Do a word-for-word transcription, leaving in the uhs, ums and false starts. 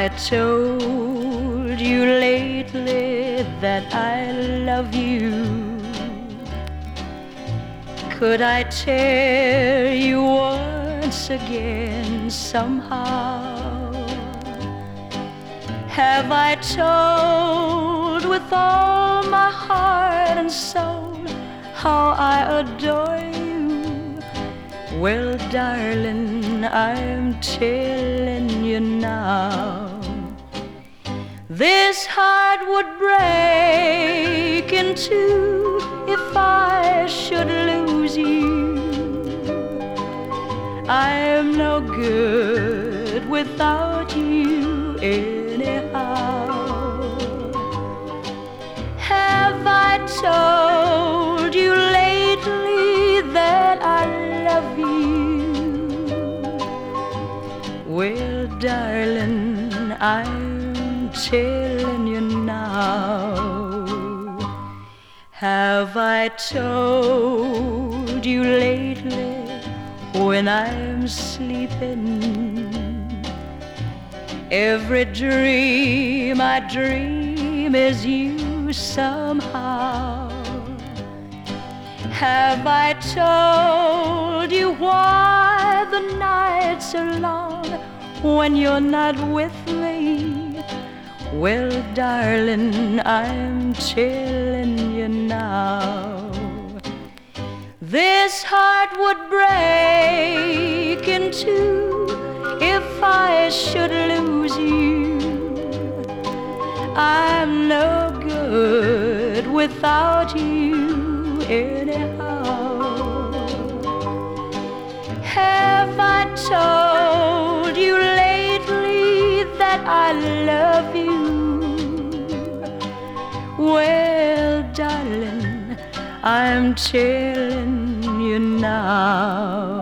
I told you lately that I love you? Could I tell you once again somehow? Have I told with all my heart and soul how I adore you? Well, darling, I'm telling you now, this heart would break in two if I should lose you. I'm no good without you anyhow. Have I told you lately that I love you? Well, darling, I'm telling you now. Have I told you lately when I'm sleeping? Every dream I dream is you somehow. Have I told you why the nights are long when you're not with me? Well, darling, I'm telling you now, this heart would break in two if I should lose you. I'm no good without you anyhow. Have I told you lately that I love you? Well, darling, I'm telling you now.